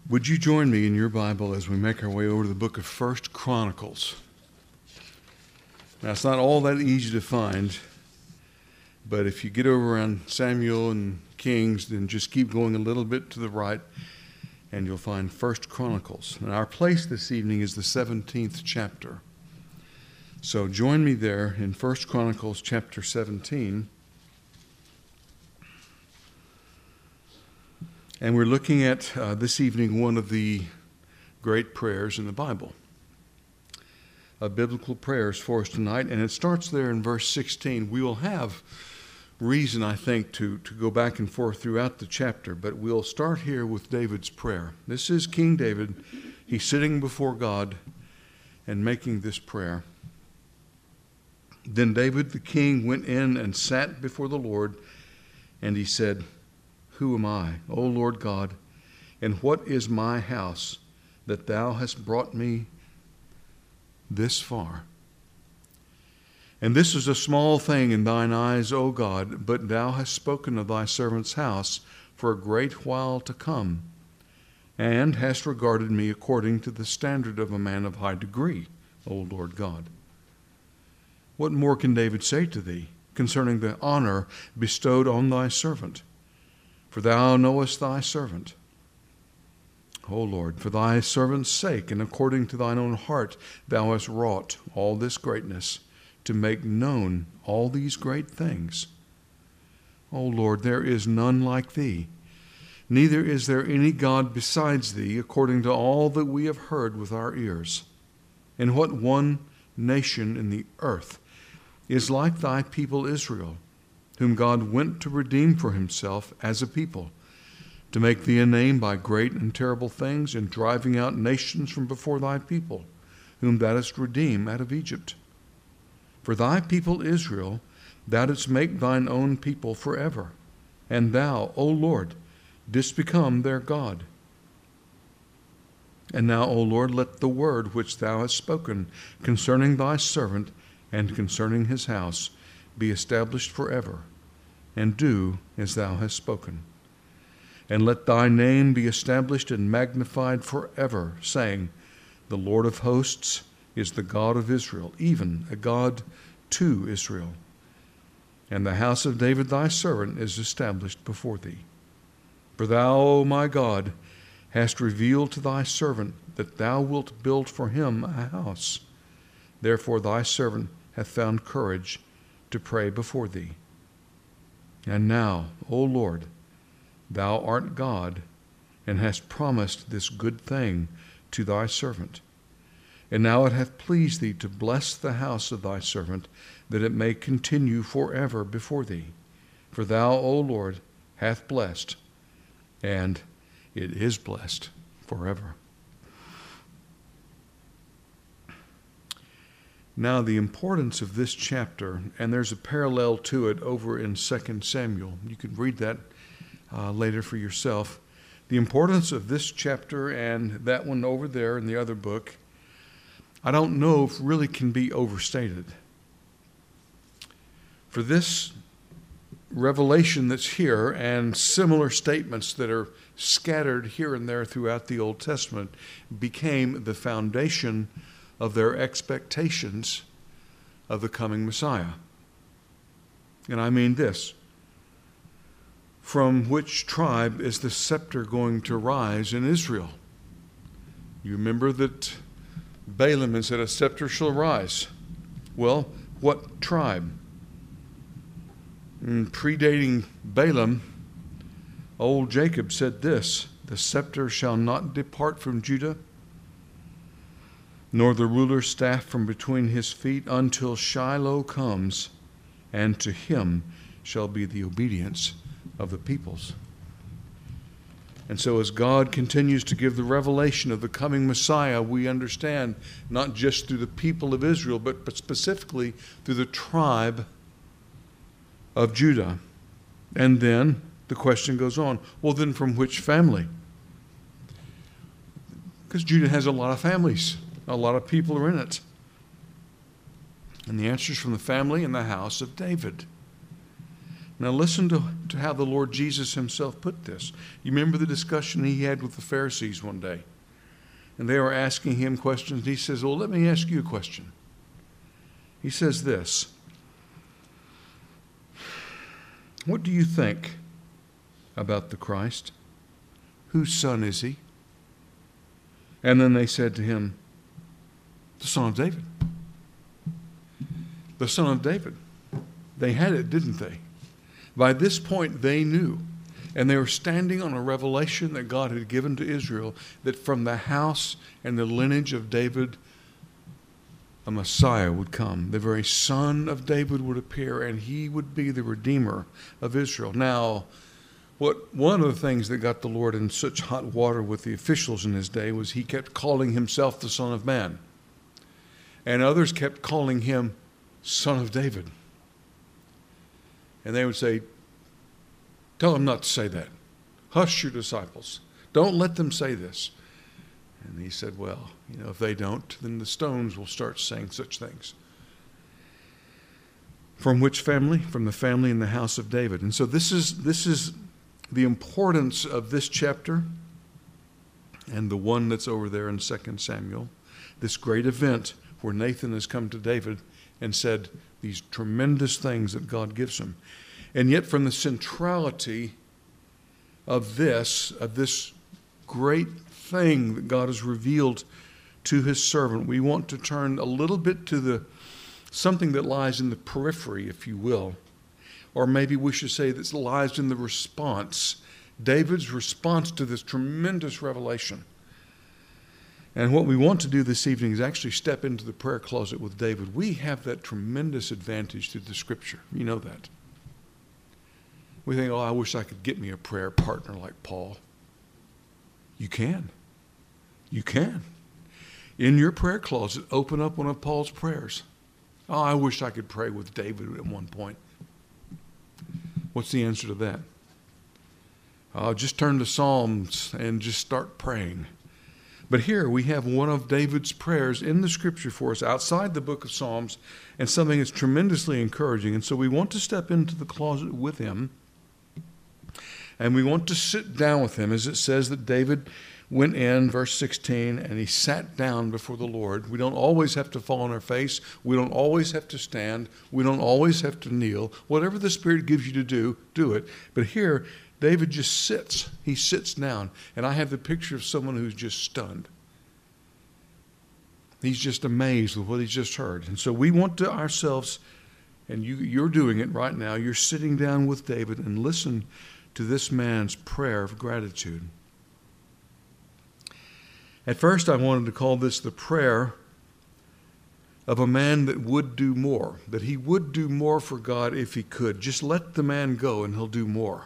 Would you join me in your Bible as we make our way over to the book of 1 Chronicles? Now, it's not all that easy to find, but if you get over around Samuel and Kings, then just keep going a little bit to the right, and you'll find 1 Chronicles. And our place this evening is the 17th chapter. So join me there in 1 Chronicles chapter 17. And we're looking at this evening one of the great prayers in the Bible. Biblical prayers for us tonight. And it starts there in verse 16. We will have reason, I think, to go back and forth throughout the chapter. But we'll start here with David's prayer. This is King David. He's sitting before God and making this prayer. Then David the king went in and sat before the Lord, and he said, "Who am I, O Lord God, and what is my house that thou hast brought me this far? And this is a small thing in thine eyes, O God, but thou hast spoken of thy servant's house for a great while to come, and hast regarded me according to the standard of a man of high degree, O Lord God. What more can David say to thee concerning the honor bestowed on thy servant? For thou knowest thy servant. O Lord, for thy servant's sake, and according to thine own heart, thou hast wrought all this greatness, to make known all these great things. O Lord, there is none like thee, neither is there any God besides thee, according to all that we have heard with our ears. And what one nation in the earth is like thy people Israel, whom God went to redeem for himself as a people, to make thee a name by great and terrible things, and driving out nations from before thy people, whom thou didst redeem out of Egypt. For thy people Israel thou didst make thine own people forever, and thou, O Lord, didst become their God. And now, O Lord, let the word which thou hast spoken concerning thy servant and concerning his house be established forever, and do as thou hast spoken. And let thy name be established and magnified forever, saying, The Lord of hosts is the God of Israel, even a God to Israel. And the house of David thy servant is established before thee. For thou, O my God, hast revealed to thy servant that thou wilt build for him a house. Therefore thy servant hath found courage to pray before thee. And now, O Lord, thou art God, and hast promised this good thing to thy servant. And now it hath pleased thee to bless the house of thy servant, that it may continue forever before thee. For thou, O Lord, hath blessed, and it is blessed forever." Now, the importance of this chapter, and there's a parallel to it over in 2 Samuel. You can read that later for yourself. The importance of this chapter and that one over there in the other book, I don't know if really can be overstated. For this revelation that's here and similar statements that are scattered here and there throughout the Old Testament became the foundation of their expectations of the coming Messiah. And I mean this: from which tribe is the scepter going to rise in Israel? You remember that Balaam had said, "A scepter shall rise." Well, what tribe? Predating Balaam, old Jacob said this: "The scepter shall not depart from Judah, nor the ruler's staff from between his feet, until Shiloh comes, and to him shall be the obedience of the peoples." And so as God continues to give the revelation of the coming Messiah, we understand not just through the people of Israel, but specifically through the tribe of Judah. And then the question goes on, well, then from which family? Because Judah has a lot of families. A lot of people are in it. And the answer is from the family and the house of David. Now listen to how the Lord Jesus himself put this. You remember the discussion he had with the Pharisees one day? And they were asking him questions. He says, well, let me ask you a question. He says this, what do you think about the Christ? Whose son is he? And then they said to him, the son of David. The son of David. They had it, didn't they? By this point, they knew. And they were standing on a revelation that God had given to Israel, that from the house and the lineage of David, a Messiah would come. The very son of David would appear, and he would be the Redeemer of Israel. Now, one of the things that got the Lord in such hot water with the officials in his day was he kept calling himself the Son of Man. And others kept calling him Son of David. And they would say, tell them not to say that. Hush your disciples. Don't let them say this. And he said, well, if they don't, then the stones will start saying such things. From which family? From the family in the house of David. And so this is the importance of this chapter and the one that's over there in 2 Samuel. This great event where Nathan has come to David and said these tremendous things that God gives him. And yet from the centrality of this great thing that God has revealed to his servant, we want to turn a little bit to something that lies in the periphery, if you will. Or maybe we should say that lies in the response. David's response to this tremendous revelation. And what we want to do this evening is actually step into the prayer closet with David. We have that tremendous advantage through the Scripture. You know that. We think, I wish I could get me a prayer partner like Paul. You can. You can. In your prayer closet, open up one of Paul's prayers. I wish I could pray with David at one point. What's the answer to that? Just turn to Psalms and just start praying. But here we have one of David's prayers in the Scripture for us outside the book of Psalms, and something that's tremendously encouraging. And so we want to step into the closet with him, and we want to sit down with him, as it says that David went in, verse 16, and he sat down before the Lord. We don't always have to fall on our face. We don't always have to stand. We don't always have to kneel. Whatever the Spirit gives you to do, do it. But here, David just sits. He sits down. And I have the picture of someone who's just stunned. He's just amazed with what he's just heard. And so we want to ourselves, and you're doing it right now, you're sitting down with David and listen to this man's prayer of gratitude. At first, I wanted to call this the prayer of a man that would do more, that he would do more for God if he could. Just let the man go and he'll do more.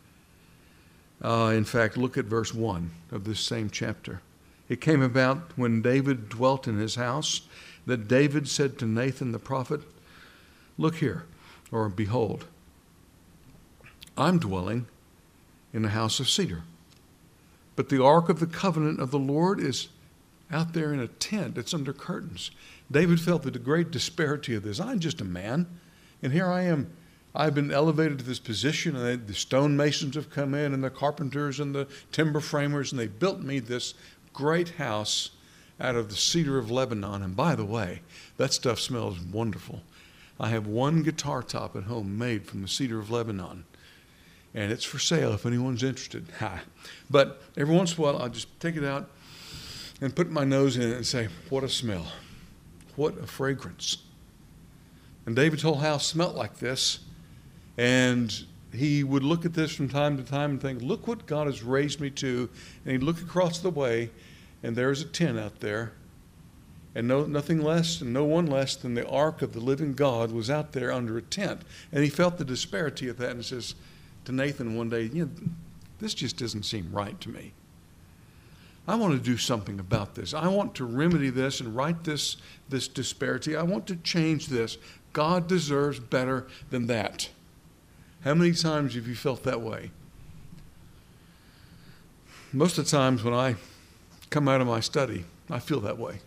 In fact, look at verse 1 of this same chapter. It came about when David dwelt in his house that David said to Nathan the prophet, look here, or behold, I'm dwelling in a house of cedar. But the ark of the covenant of the Lord is out there in a tent. It's under curtains. David felt the great disparity of this. I'm just a man, and here I am. I've been elevated to this position, and the stonemasons have come in, and the carpenters and the timber framers, and they built me this great house out of the cedar of Lebanon. And by the way, that stuff smells wonderful. I have one guitar top at home made from the cedar of Lebanon. And it's for sale if anyone's interested. But every once in a while, I'll just take it out and put my nose in it and say, what a smell. What a fragrance. And David's whole house smelled like this. And he would look at this from time to time and think, look what God has raised me to. And he'd look across the way, and there's a tent out there. And nothing less and no one less than the ark of the living God was out there under a tent. And he felt the disparity of that and says to Nathan one day, this just doesn't seem right to me. I want to do something about this. I want to remedy this and right this disparity. I want to change this. God deserves better than that. How many times have you felt that way? Most of the times when I come out of my study, I feel that way.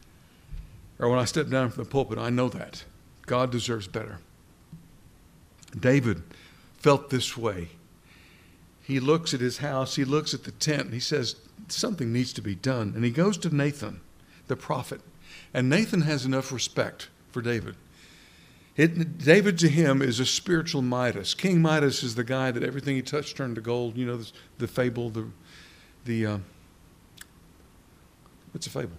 Or when I step down from the pulpit, I know that. God deserves better. David felt this way. He looks at his house, he looks at the tent, and he says, something needs to be done. And he goes to Nathan, the prophet. And Nathan has enough respect for David. David to him is a spiritual Midas. King Midas is the guy that everything he touched turned to gold. You know the fable, it's a fable.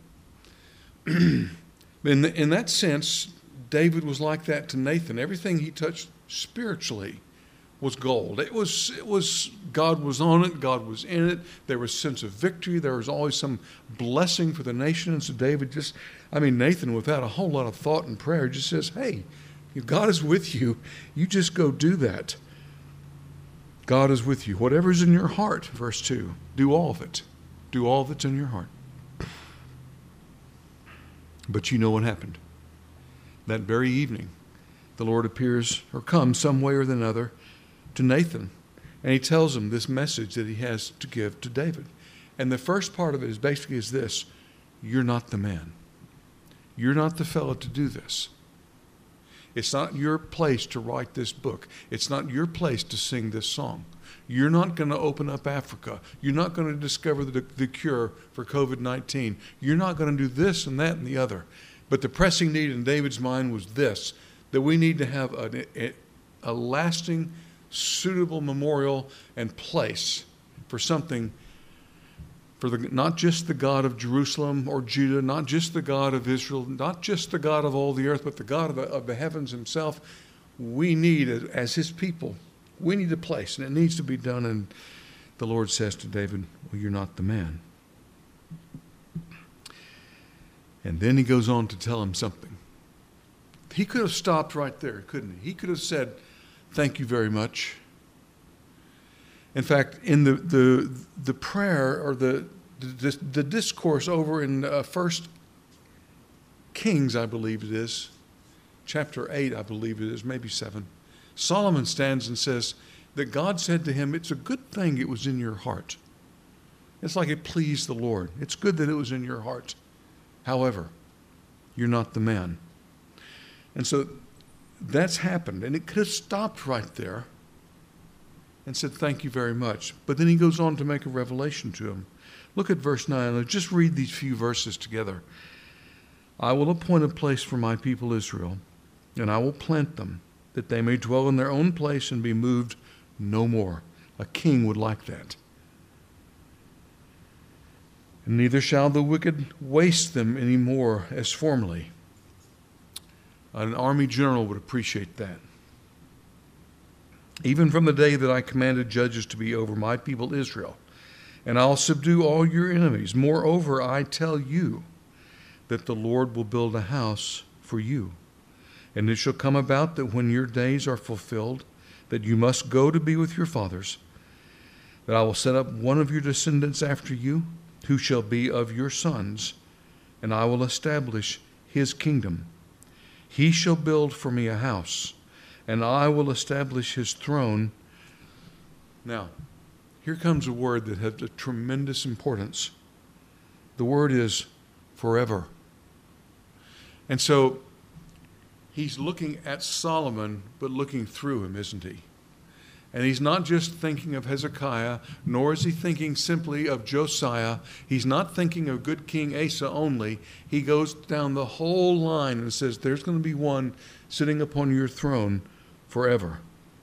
In that sense, David was like that to Nathan. Everything he touched spiritually was gold. It was God was on it, God was in it. There was a sense of victory. There was always some blessing for the nation. And so David Nathan, without a whole lot of thought and prayer, just says, hey, if God is with you, you just go do that. God is with you. Whatever's in your heart, verse 2, do all of it. Do all that's in your heart. But you know what happened. That very evening, the Lord appears or comes some way or another to Nathan, and he tells him this message that he has to give to David. And the first part of it is basically this: you're not the man. You're not the fellow to do this. It's not your place to write this book. It's not your place to sing this song. You're not going to open up Africa. You're not going to discover the cure for COVID-19. You're not going to do this and that and the other. But the pressing need in David's mind was this: that we need to have a lasting, suitable memorial and place for something, for not just the God of Jerusalem or Judah, not just the God of Israel, not just the God of all the earth, but the God of the heavens himself. We need, as his people, we need a place, and it needs to be done. And the Lord says to David, well, you're not the man. And then he goes on to tell him something. He could have stopped right there, couldn't he? He could have said, thank you very much. In fact, in the prayer or the discourse over in 1 Kings, I believe it is, chapter 8, I believe it is, maybe 7, Solomon stands and says that God said to him, it's a good thing it was in your heart. It's like it pleased the Lord. It's good that it was in your heart. However, you're not the man. And so that's happened. And it could have stopped right there and said, thank you very much. But then he goes on to make a revelation to him. Look at verse 9. Let's just read these few verses together. I will appoint a place for my people Israel, and I will plant them, that they may dwell in their own place and be moved no more. A king would like that. And neither shall the wicked waste them any more as formerly. An army general would appreciate that. Even from the day that I commanded judges to be over my people Israel, and I'll subdue all your enemies. Moreover, I tell you that the Lord will build a house for you. And it shall come about that when your days are fulfilled, that you must go to be with your fathers, that I will set up one of your descendants after you, who shall be of your sons, and I will establish his kingdom. He shall build for me a house, and I will establish his throne. Now, here comes a word that has a tremendous importance. The word is forever. And so he's looking at Solomon, but looking through him, isn't he? And he's not just thinking of Hezekiah, nor is he thinking simply of Josiah. He's not thinking of good King Asa only. He goes down the whole line and says, there's going to be one sitting upon your throne forever.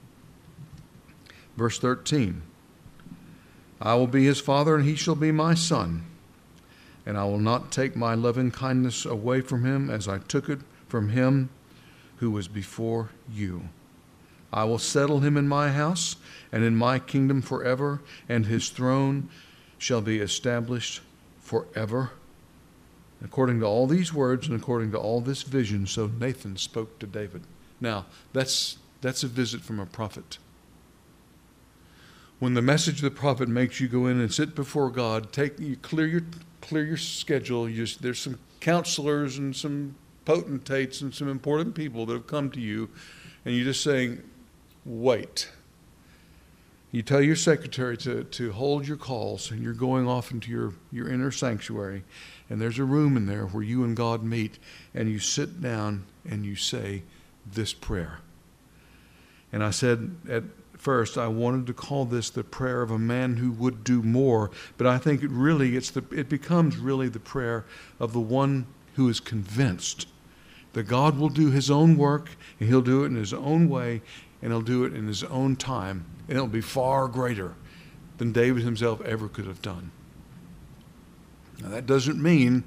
Verse 13, I will be his father, and he shall be my son. And I will not take my loving kindness away from him as I took it from him who was before you. I will settle him in my house and in my kingdom forever, and his throne shall be established forever. According to all these words and according to all this vision, so Nathan spoke to David. Now, that's a visit from a prophet. When the message of the prophet makes you go in and sit before God, clear your schedule. There's some counselors and some potentates and some important people that have come to you, and you're just saying, wait. You tell your secretary to hold your calls, and you're going off into your inner sanctuary, and there's a room in there where you and God meet, and you sit down and you say this prayer. And I said at first I wanted to call this the prayer of a man who would do more, but I think it becomes really the prayer of the one who is convinced that God will do his own work, and he'll do it in his own way, and he'll do it in his own time, and it'll be far greater than David himself ever could have done. Now that doesn't mean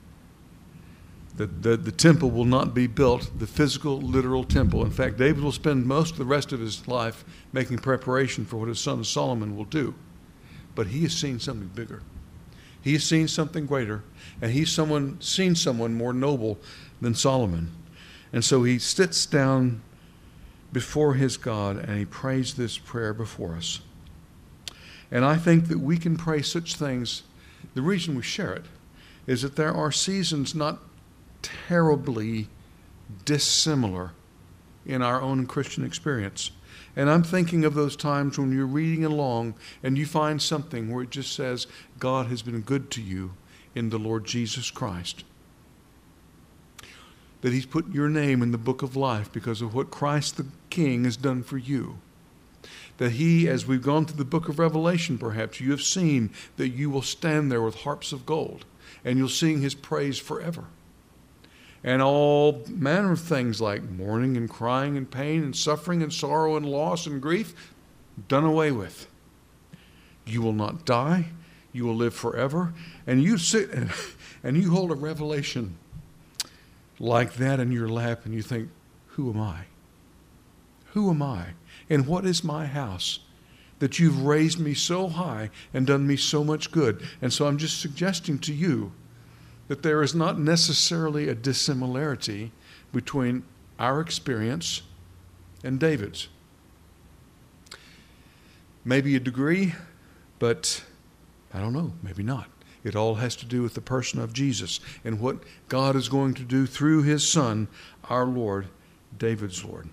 that the temple will not be built, the physical, literal temple. In fact, David will spend most of the rest of his life making preparation for what his son Solomon will do. But he has seen something bigger. He has seen something greater, and he's seen someone more noble than Solomon. And so he sits down before his God and he prays this prayer before us. And I think that we can pray such things. The reason we share it is that there are seasons not terribly dissimilar in our own Christian experience. And I'm thinking of those times when you're reading along and you find something where it just says, God has been good to you in the Lord Jesus Christ. That he's put your name in the book of life because of what Christ the King has done for you. That he, as we've gone through the book of Revelation perhaps, you have seen that you will stand there with harps of gold and you'll sing his praise forever. And all manner of things like mourning and crying and pain and suffering and sorrow and loss and grief done away with. You will not die. You will live forever. And you sit and you hold a revelation like that in your lap and you think, who am I? Who am I? And what is my house that you've raised me so high and done me so much good? And so I'm just suggesting to you that there is not necessarily a dissimilarity between our experience and David's. Maybe a degree, but I don't know, maybe not. It all has to do with the person of Jesus and what God is going to do through his Son, our Lord, David's Lord.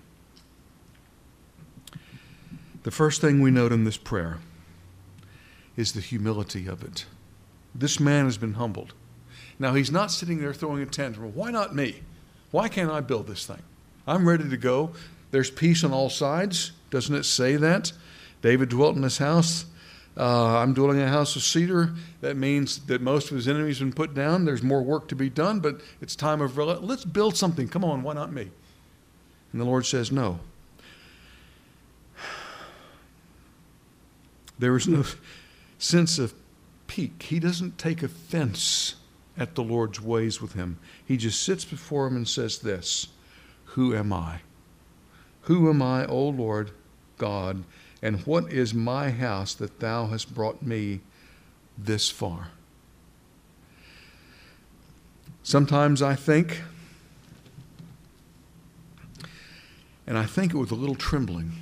The first thing we note in this prayer is the humility of it. This man has been humbled. Now, he's not sitting there throwing a tantrum. Why not me? Why can't I build this thing? I'm ready to go. There's peace on all sides. Doesn't it say that? David dwelt in his house. I'm dwelling in a house of cedar. That means that most of his enemies have been put down. There's more work to be done, but it's time of, let's build something. Come on, why not me? And the Lord says, no. There is no sense of pique. He doesn't take offense at the Lord's ways with him. He just sits before him and says this, who am I? Who am I, O Lord God, and what is my house that thou hast brought me this far? Sometimes I think, and I think it with a little trembling,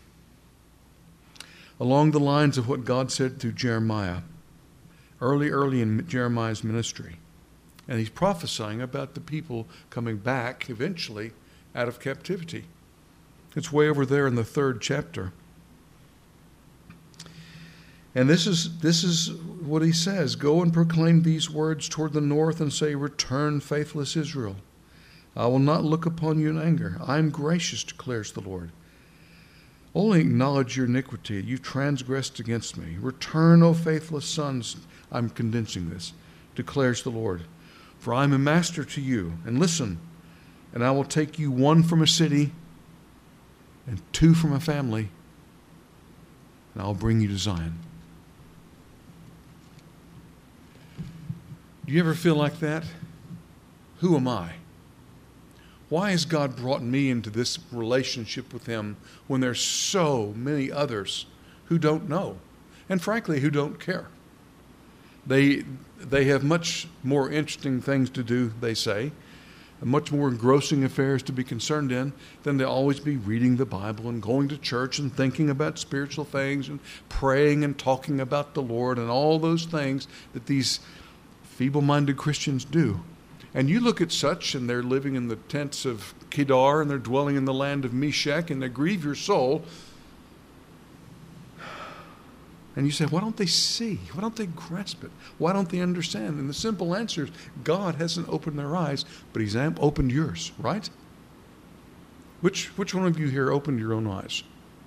along the lines of what God said through Jeremiah, early in Jeremiah's ministry. And he's prophesying about the people coming back eventually out of captivity. It's way over there in the 3rd chapter. And this is what he says. Go and proclaim these words toward the north and say, return, faithless Israel. I will not look upon you in anger. I am gracious, declares the Lord. Only acknowledge your iniquity. You've transgressed against me. Return, O faithless sons. I'm condensing this, declares the Lord. For I am a master to you. And listen, and I will take you 1 from a city and 2 from a family, and I'll bring you to Zion. Do you ever feel like that? Who am I? Why has God brought me into this relationship with him when there's so many others who don't know and frankly who don't care? They have much more interesting things to do, they say, and much more engrossing affairs to be concerned in than to always be reading the Bible and going to church and thinking about spiritual things and praying and talking about the Lord and all those things that these feeble-minded Christians do. And you look at such, and they're living in the tents of Kedar, and they're dwelling in the land of Meshech, and they grieve your soul. And you say, why don't they see? Why don't they grasp it? Why don't they understand? And the simple answer is, God hasn't opened their eyes, but he's opened yours, right? Which one of you here opened your own eyes?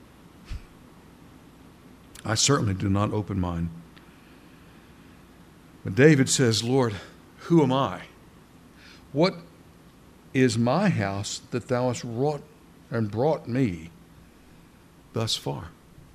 I certainly do not open mine. But David says, Lord, who am I? What is my house that thou hast wrought and brought me thus far?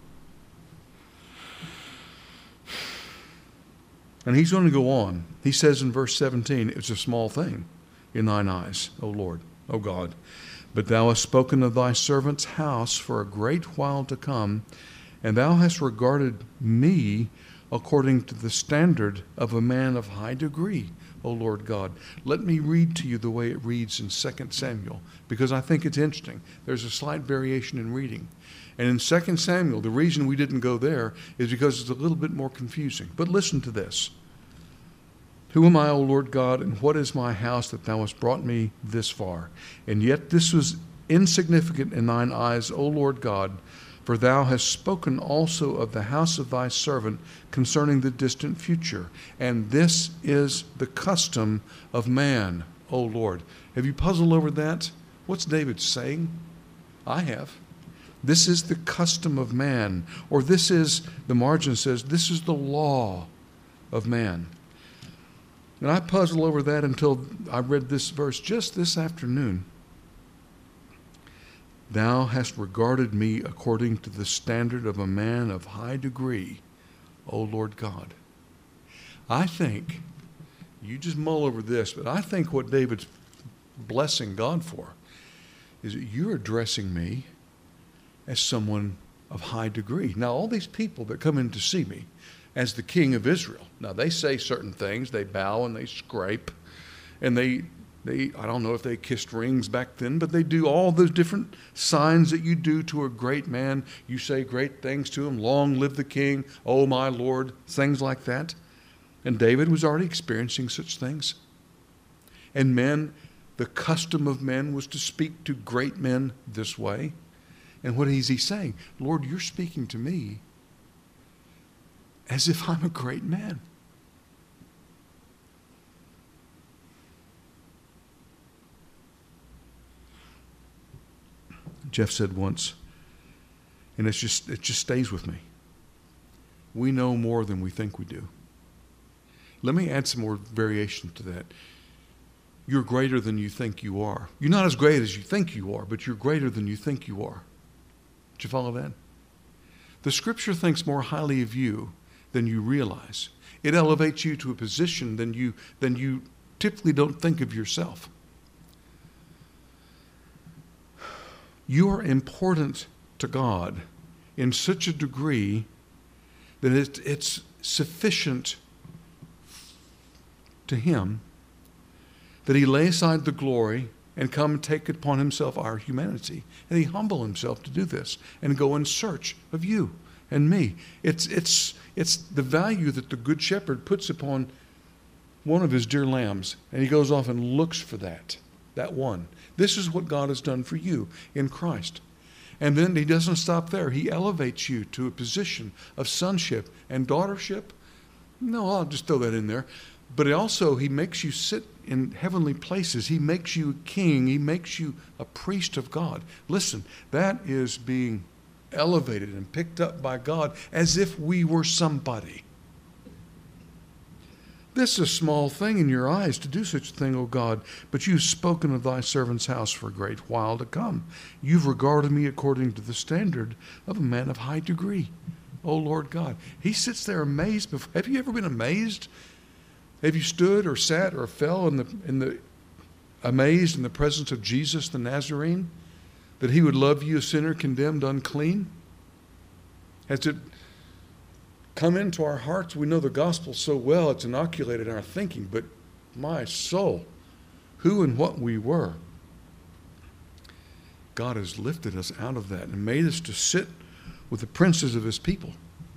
And he's going to go on. He says in verse 17, it's a small thing in thine eyes, O Lord, O God. But thou hast spoken of thy servant's house for a great while to come, and thou hast regarded me according to the standard of a man of high degree, O Lord God. Let me read to you the way it reads in 2 Samuel, because I think it's interesting. There's a slight variation in reading. And in 2 Samuel, the reason we didn't go there is because it's a little bit more confusing. But listen to this. Who am I, O Lord God, and what is my house that thou hast brought me this far? And yet this was insignificant in thine eyes, O Lord God, for thou hast spoken also of the house of thy servant concerning the distant future. And this is the custom of man, O Lord. Have you puzzled over that? What's David saying? I have. This is the custom of man. Or this is, the margin says, this is the law of man. And I puzzled over that until I read this verse just this afternoon. Thou hast regarded me according to the standard of a man of high degree, O Lord God. I think, you just mull over this, but I think what David's blessing God for is that you're addressing me as someone of high degree. Now, all these people that come in to see me as the king of Israel, now they say certain things, they bow and they scrape, and they I don't know if they kissed rings back then, but they do all those different signs that you do to a great man. You say great things to him. Long live the king, oh my Lord, things like that. And David was already experiencing such things. And men, the custom of men was to speak to great men this way. And what is he saying? Lord, you're speaking to me as if I'm a great man. Jeff said once, and it just stays with me, we know more than we think we do. Let me add some more variation to that. You're greater than you think you are. You're not as great as you think you are, but you're greater than you think you are. Did you follow that? The Scripture thinks more highly of you than you realize. It elevates you to a position than you typically don't think of yourself. You are important to God in such a degree that it's sufficient to Him that He lay aside the glory and come take upon Himself our humanity. And He humble Himself to do this and go in search of you and me. It's the value that the Good Shepherd puts upon one of His dear lambs, and He goes off and looks for that one. This is what God has done for you in Christ. And then He doesn't stop there. He elevates you to a position of sonship and daughtership. No, I'll just throw that in there. But He makes you sit in heavenly places. He makes you a king. He makes you a priest of God. Listen, that is being elevated and picked up by God as if we were somebody. This is a small thing in your eyes to do such a thing, O God, but you've spoken of thy servant's house for a great while to come. You've regarded me according to the standard of a man of high degree, O Lord God. He sits there amazed. Have you ever been amazed? Have you stood or sat or fell amazed in the presence of Jesus the Nazarene, that He would love you, a sinner condemned unclean? Has it come into our hearts? We know the gospel so well, it's inoculated in our thinking, but my soul, who and what we were, God has lifted us out of that and made us to sit with the princes of His people.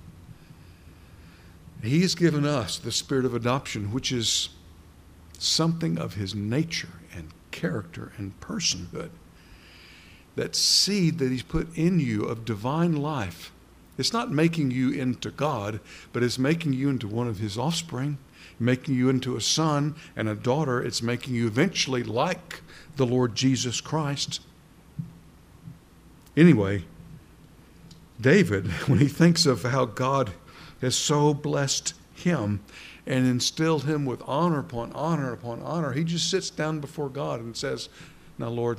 He has given us the spirit of adoption, which is something of His nature and character and personhood. That seed that He's put in you of divine life, it's not making you into God, but it's making you into one of His offspring, making you into a son and a daughter. It's making you eventually like the Lord Jesus Christ. Anyway, David, when he thinks of how God has so blessed him and instilled him with honor upon honor upon honor, he just sits down before God and says, now, Lord,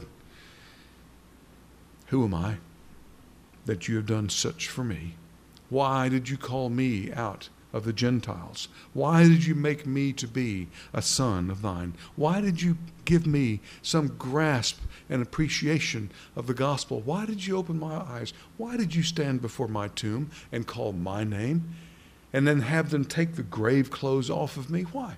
who am I that you have done such for me? Why did you call me out of the Gentiles? Why did you make me to be a son of thine? Why did you give me some grasp and appreciation of the gospel? Why did you open my eyes? Why did you stand before my tomb and call my name and then have them take the grave clothes off of me? Why?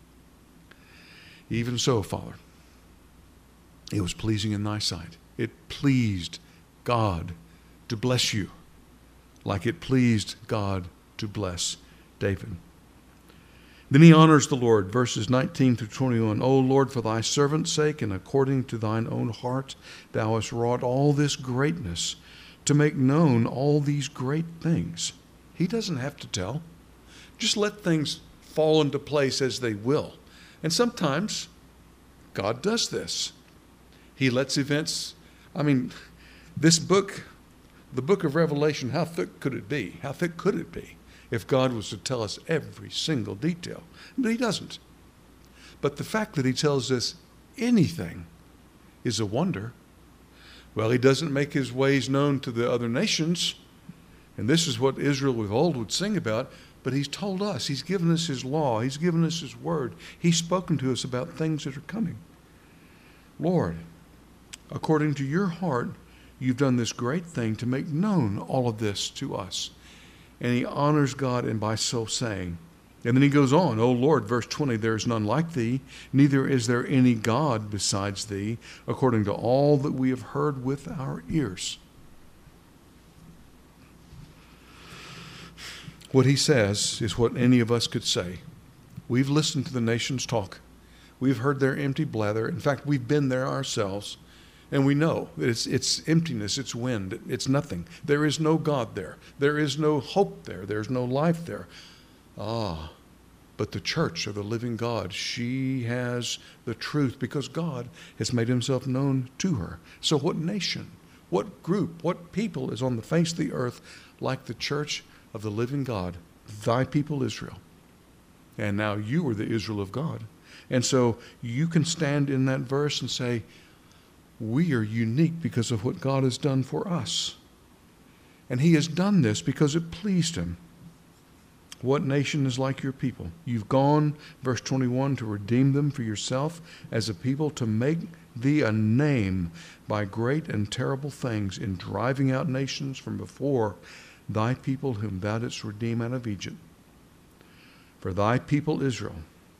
Even so, Father, it was pleasing in thy sight. It pleased God to bless you like it pleased God to bless David. Then he honors the Lord, verses 19 through 21. O Lord, for thy servant's sake and according to thine own heart, thou hast wrought all this greatness to make known all these great things. He doesn't have to tell. Just let things fall into place as they will. And sometimes God does this. He lets events, this book, the book of Revelation, how thick could it be? How thick could it be if God was to tell us every single detail? But he doesn't. But the fact that he tells us anything is a wonder. Well, he doesn't make his ways known to the other nations. And this is what Israel of old would sing about. But he's told us. He's given us his law. He's given us his word. He's spoken to us about things that are coming. Lord, according to your heart, you've done this great thing to make known all of this to us. And he honors God and by so saying. And then he goes on, O Lord, verse 20, there is none like thee, neither is there any God besides thee, according to all that we have heard with our ears. What he says is what any of us could say. We've listened to the nations talk. We've heard their empty blather. In fact, we've been there ourselves. And we know that it's emptiness, it's wind, it's nothing. There is no God there. There is no hope there. There's no life there. But the church of the living God, she has the truth because God has made himself known to her. So what nation, what group, what people is on the face of the earth like the church of the living God, thy people Israel? And now you are the Israel of God. And so you can stand in that verse and say, we are unique because of what God has done for us. And he has done this because it pleased him. What nation is like your people? You've gone, verse 21, to redeem them for yourself as a people, to make thee a name by great and terrible things in driving out nations from before thy people whom thou didst redeem out of Egypt. For thy people Israel,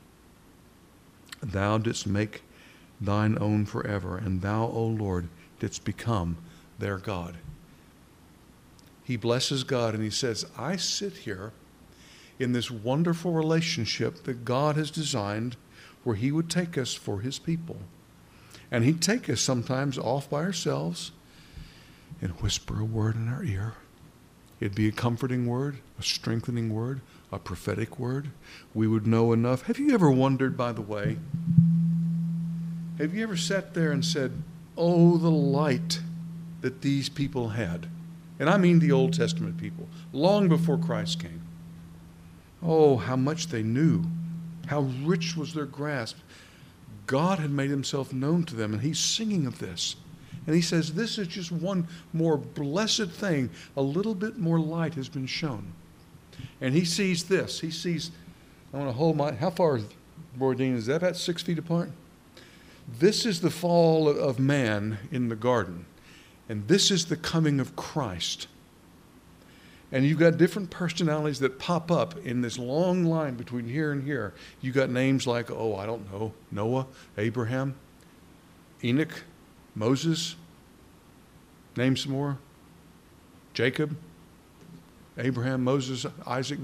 thou didst make thine own forever, and thou, O Lord, didst become their God. He blesses God and he says, I sit here in this wonderful relationship that God has designed where he would take us for his people. And he'd take us sometimes off by ourselves and whisper a word in our ear. It'd be a comforting word, a strengthening word, a prophetic word. We would know enough. Have you ever wondered, by the way, have you ever sat there and said, oh, the light that these people had? And I mean the Old Testament people, long before Christ came. Oh, how much they knew. How rich was their grasp. God had made himself known to them, and he's singing of this. And he says, this is just one more blessed thing. A little bit more light has been shown. And he sees this. He sees, I want to hold my, how far, Borodine, is that about 6 feet apart? This is the fall of man in the garden. And this is the coming of Christ. And you've got different personalities that pop up in this long line between here and here. You've got names like, oh, I don't know, Noah, Abraham, Enoch, Moses. Name some more. Jacob, Abraham, Moses, Isaac.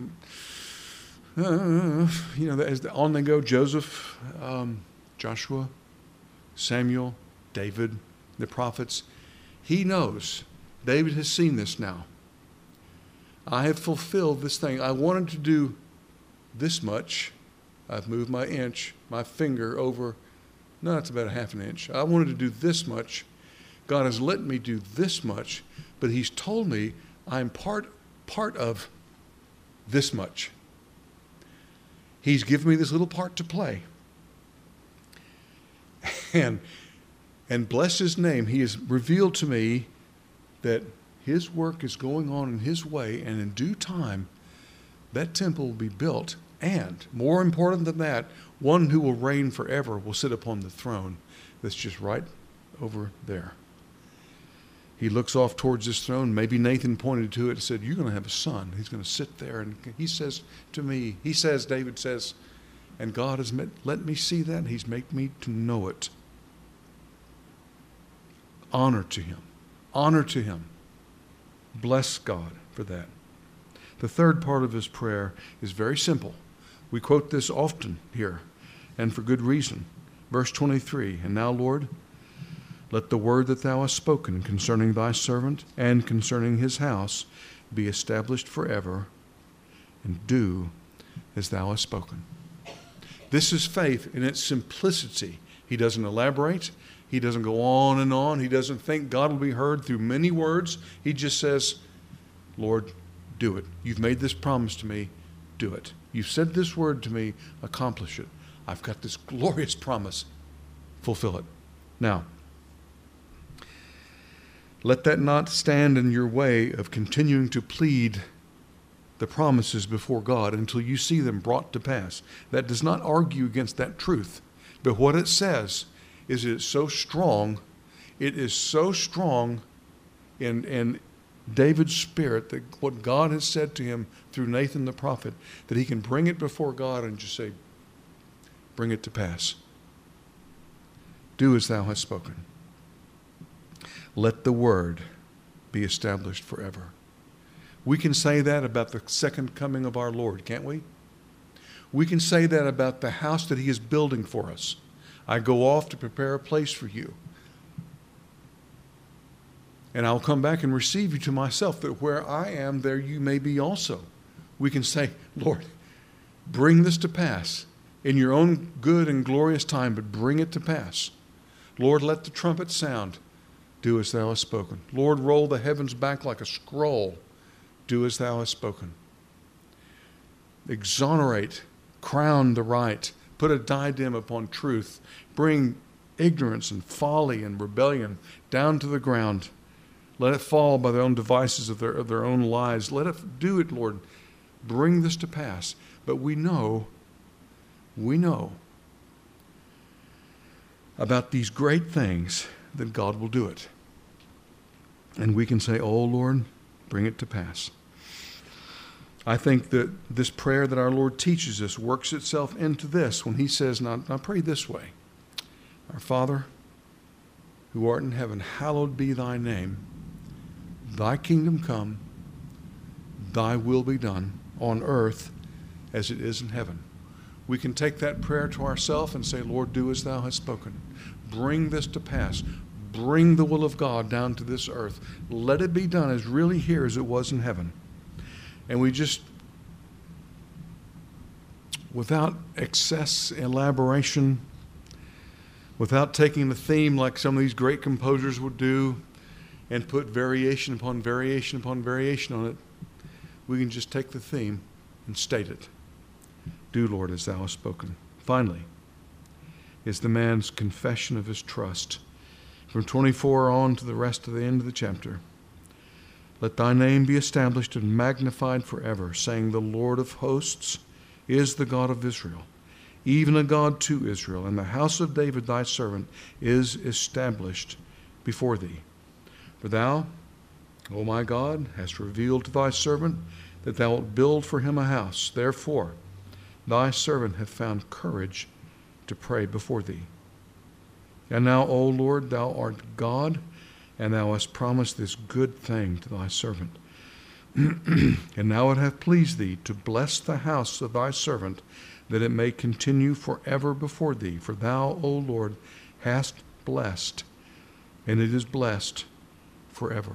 As on they go. Joseph, Joshua, Samuel, David, the prophets. He knows. David has seen this now. I have fulfilled this thing. I wanted to do this much. I've moved my finger over. No, it's about a half an inch. I wanted to do this much. God has let me do this much, but he's told me I'm part of this much. He's given me this little part to play. And bless his name, he has revealed to me that his work is going on in his way, and in due time, that temple will be built. And more important than that, one who will reign forever will sit upon the throne that's just right over there. He looks off towards this throne. Maybe Nathan pointed to it and said, you're going to have a son. He's going to sit there. And he says to me, David says, and God has let me see that. He's made me to know it. Honor to him. Honor to him. Bless God for that. The third part of his prayer is very simple. We quote this often here, and for good reason. Verse 23, and now, Lord, let the word that thou hast spoken concerning thy servant and concerning his house be established forever, and do as thou hast spoken. This is faith in its simplicity. He doesn't elaborate. He doesn't go on and on. He doesn't think God will be heard through many words. He just says, Lord, do it. You've made this promise to me. Do it. You've said this word to me. Accomplish it. I've got this glorious promise. Fulfill it. Now, let that not stand in your way of continuing to plead the promises before God until you see them brought to pass. That does not argue against that truth. But what it says is it's so strong. It is so strong in David's spirit that what God has said to him through Nathan the prophet, that he can bring it before God and just say, bring it to pass. Do as thou hast spoken. Let the word be established forever. We can say that about the second coming of our Lord, can't we? We can say that about the house that he is building for us. I go off to prepare a place for you. And I'll come back and receive you to myself, that where I am, there you may be also. We can say, Lord, bring this to pass in your own good and glorious time, but bring it to pass. Lord, let the trumpet sound. Do as thou hast spoken. Lord, roll the heavens back like a scroll. Do as thou hast spoken. Exonerate, crown the right, put a diadem upon truth, bring ignorance and folly and rebellion down to the ground. Let it fall by their own devices of their own lies. Let it do it, Lord. Bring this to pass. But we know about these great things that God will do it. And we can say, oh, Lord, bring it to pass. I think that this prayer that our Lord teaches us works itself into this when he says, now pray this way. Our Father, who art in heaven, hallowed be thy name. Thy kingdom come, thy will be done on earth as it is in heaven. We can take that prayer to ourselves and say, Lord, do as thou hast spoken. Bring this to pass. Bring the will of God down to this earth. Let it be done as really here as it was in heaven. And we just, without excess elaboration, without taking the theme like some of these great composers would do and put variation upon variation upon variation on it, we can just take the theme and state it. Do, Lord, as thou hast spoken. Finally, is the man's confession of his trust. From 24 on to the rest of the end of the chapter. Let thy name be established and magnified forever, saying, the Lord of hosts is the God of Israel, even a God to Israel, and the house of David thy servant is established before thee. For thou, O my God, hast revealed to thy servant that thou wilt build for him a house. Therefore, thy servant hath found courage to pray before thee. And now, O Lord, thou art God, and thou hast promised this good thing to thy servant. And now it hath pleased thee to bless the house of thy servant, that it may continue forever before thee. For thou, O Lord, hast blessed, and it is blessed forever.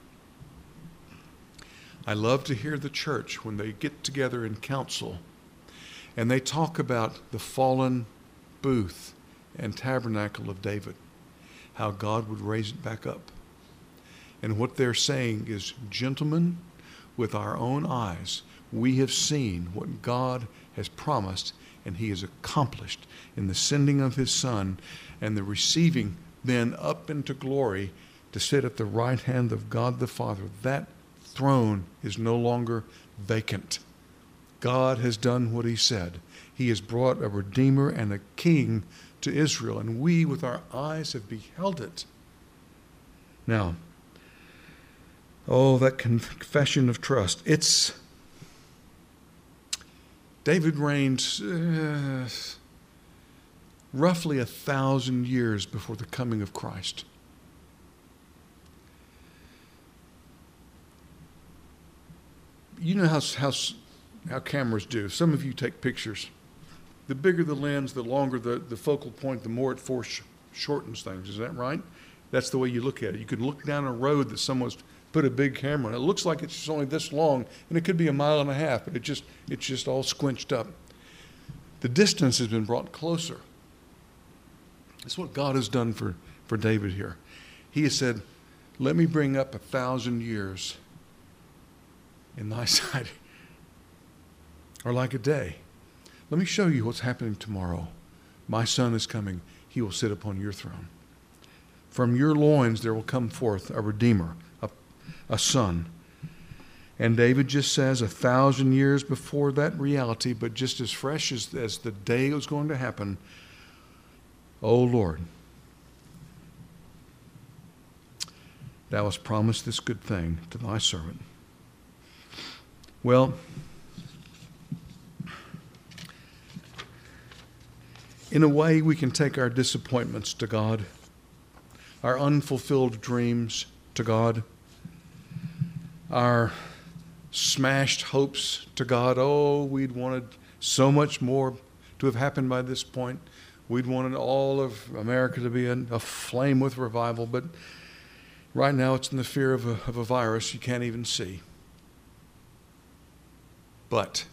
I love to hear the church when they get together in council and they talk about the fallen booth and tabernacle of David. how God would raise it back up. And what they're saying is, gentlemen, with our own eyes, we have seen what God has promised and he has accomplished in the sending of his Son and the receiving then up into glory to sit at the right hand of God the Father. That throne is no longer vacant. God has done what he said. He has brought a Redeemer and a King to Israel, and we with our eyes have beheld it. Now, oh, that confession of trust. David reigned roughly 1,000 years before the coming of Christ. You know how cameras do. Some of you take pictures. The bigger the lens, the longer the focal point, the more it foreshortens things. Is that right? That's the way you look at it. You can look down a road that someone's put a big camera on. It looks like it's just only this long, and it could be 1.5 miles, but it's just all squinched up. The distance has been brought closer. That's what God has done for David here. He has said, let me bring up 1,000 years in thy sight, or like a day. Let me show you what's happening tomorrow. My Son is coming. He will sit upon your throne. From your loins there will come forth a Redeemer, a Son. And David just says 1,000 years before that reality, but just as fresh as the day it was going to happen, O Lord, thou hast promised this good thing to thy servant. Well, in a way, we can take our disappointments to God, our unfulfilled dreams to God, our smashed hopes to God. Oh, we'd wanted so much more to have happened by this point. We'd wanted all of America to be aflame with revival, but right now it's in the fear of a virus you can't even see. But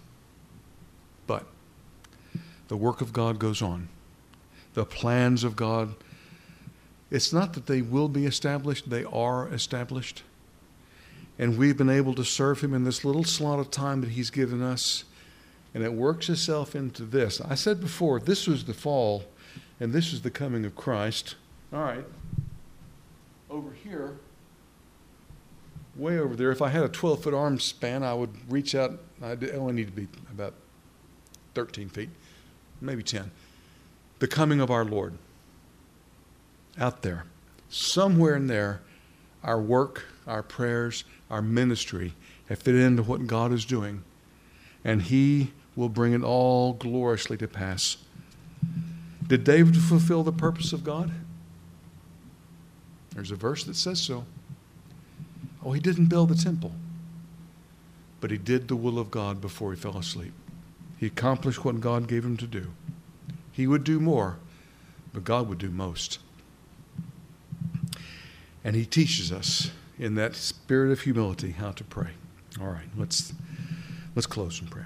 the work of God goes on. The plans of God, it's not that they will be established, they are established. And we've been able to serve him in this little slot of time that he's given us, and it works itself into this. I said before, this was the fall, and this is the coming of Christ. All right. Over here, way over there, if I had a 12-foot arm span, I would reach out. I only need to be about 13 feet, maybe 10. The coming of our Lord. Out there. Somewhere in there, our work, our prayers, our ministry have fit into what God is doing, and he will bring it all gloriously to pass. Did David fulfill the purpose of God? There's a verse that says so. Oh, he didn't build the temple, but he did the will of God before he fell asleep. He accomplished what God gave him to do. He would do more, but God would do most. And he teaches us in that spirit of humility how to pray. All right, let's close in prayer.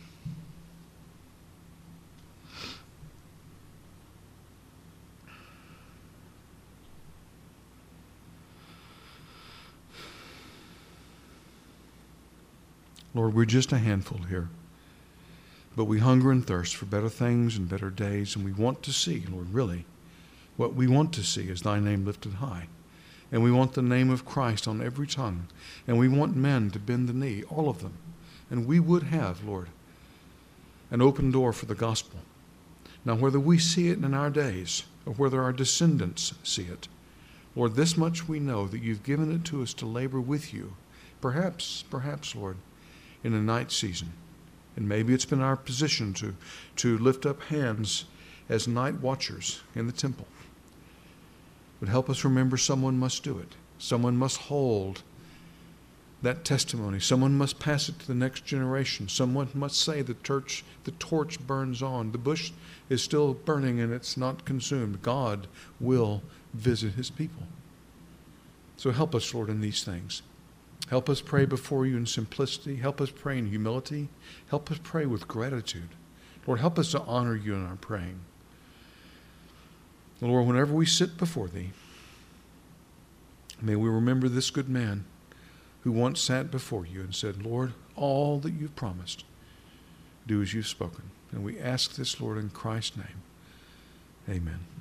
Lord, we're just a handful here, but we hunger and thirst for better things and better days, and we want to see, Lord, really, what we want to see is thy name lifted high. And we want the name of Christ on every tongue. And we want men to bend the knee, all of them. And we would have, Lord, an open door for the gospel. Now, whether we see it in our days or whether our descendants see it, Lord, this much we know, that you've given it to us to labor with you. Perhaps, Lord, in a night season. And maybe it's been our position to lift up hands as night watchers in the temple. But help us remember someone must do it. Someone must hold that testimony. Someone must pass it to the next generation. Someone must say the torch burns on. The bush is still burning and it's not consumed. God will visit his people. So help us, Lord, in these things. Help us pray before you in simplicity. Help us pray in humility. Help us pray with gratitude. Lord, help us to honor you in our praying. Lord, whenever we sit before thee, May we remember this good man who once sat before you and said, Lord, all that you've promised, do as you've spoken. And we ask this, Lord, in Christ's name. Amen.